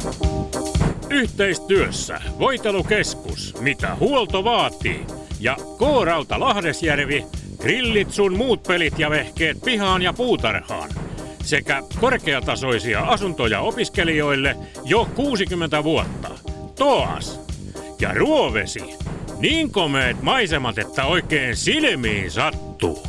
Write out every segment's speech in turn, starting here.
Yhteistyössä Voitelukeskus, mitä huolto vaatii. Ja K-Rauta Lahdesjärvi, grillit sun muut pelit ja vehkeet pihaan ja puutarhaan. Sekä korkeatasoisia asuntoja opiskelijoille jo 60 vuotta. Toas ja Ruovesi. Niin komeet maisemat, että oikein silmiin sattuu.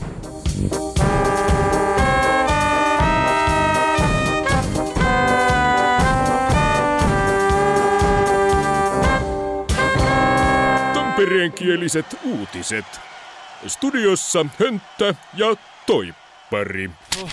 Tampereenkieliset uutiset. Studiossa Hönttä ja Toippari.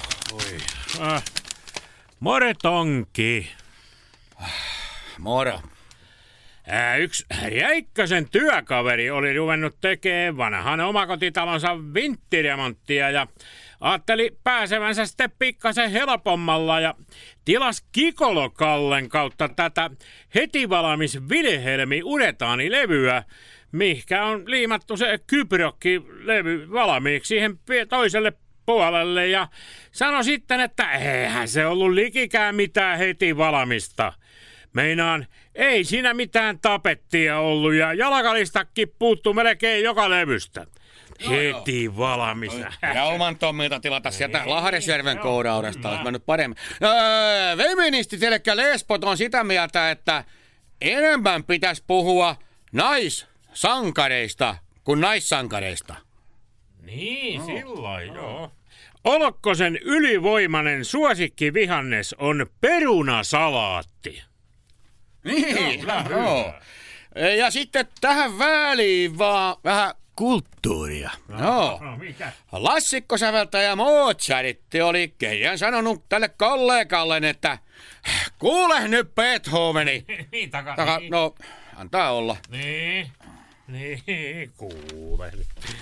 More Tonki. Moro. Yksi Jäikkösen työkaveri oli ruvennut tekemään vanhan omakotitalonsa vinttiremonttia ja ajatteli pääsevänsä sitten pikkasen helpommalla ja tilas Kikolo-Kallen kautta tätä heti valmis Wilhelmi Uretaani-levyä, mihkä on liimattu se Kyprokki-levy valmiiksi siihen toiselle puolelle ja sanoi sitten, että eihän se ollut likikään mitään heti valmista. Meinaan, ei siinä mitään tapettia ollut ja jalkalistakin puuttuu melkein joka levystä. Heti valmis. Ja oman Tommilta tilata sieltä Lahdesjärven K-Raudasta olisi mennyt paremmin. Feministit eli lesbot on sitä mieltä, että enemmän pitäisi puhua naissankareista kuin naissankareista. Niin, silloin joo. Olokkosen ylivoimainen suosikkivihannes on perunasalaatti. Niin, joo. Ja sitten tähän väliin vaan vähän kulttuuria. Joo. Mikä? Lassikkosäveltäjä Mozartti oli kerran sanonut tälle kollegalleen, että kuule nyt Beethoveni. Niin, No, antaa olla. Niin, kuule.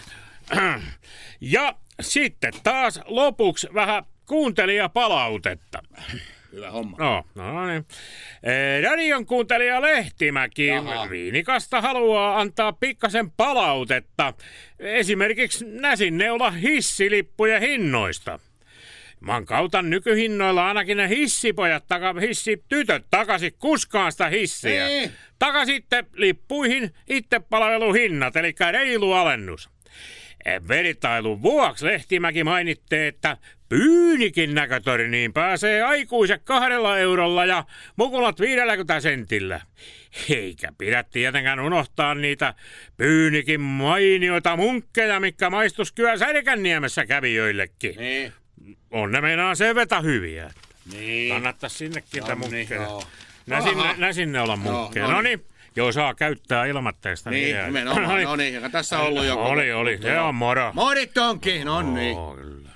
Ja sitten taas lopuksi vähän kuuntelijapalautetta. Hyvä homma. No niin. Radion kuuntelija Lehtimäki Viinikasta haluaa antaa pikkasen palautetta. Esimerkiksi Näsinneula hissilippujen hinnoista. Mankautan nykyhinnoilla ainakin ne hissitytöt takaisin kuskaan sitä hissiä. Niin. Takaisin lippuihin itsepalveluhinnat, eli reilu alennus. Vertailun vuoksi Lehtimäki mainittee, että Pyynikin näkötorniin pääsee aikuiset 2 eurolla ja mukulat 50 sentillä. Eikä pidä tietenkään unohtaa niitä Pyynikin mainioita munkkeja, mitkä maistus kyllä Särkänniemessä kävijöillekin. Niin. On ne meinaa sen vetä hyviä. Niin. Kannattaa sinnekin niitä munkkeja. Joo. Sinne olla munkkeja. Joo, No niin. Joo, saa käyttää ilmatteista. Niin, nimenomaan. No niin, ja tässä on ollut joku. Oli. Se on moro. Morit onkin, no niin. Kyllä.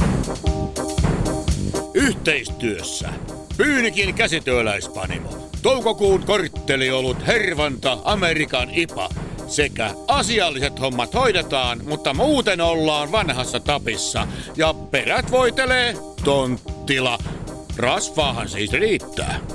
Yhteistyössä Pyynikin käsityöläispanimo, toukokuun kortteliolut Hervanta, Amerikan IPA sekä asialliset hommat hoidetaan, mutta muuten ollaan vanhassa tapissa ja perät voitelee tonttila. Rasvaahan siis riittää.